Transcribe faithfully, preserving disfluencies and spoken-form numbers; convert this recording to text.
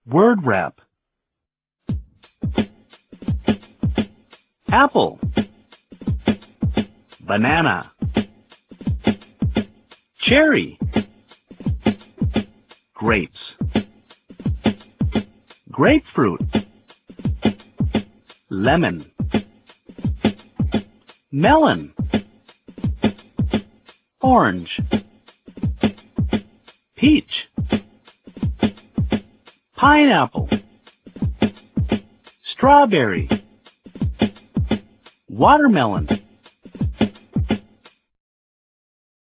Word wrap. Apple. Banana. Cherry. Grapes. Grapefruit. Lemon. Melon. Orange. Peach. Pineapple. Strawberry. Watermelon.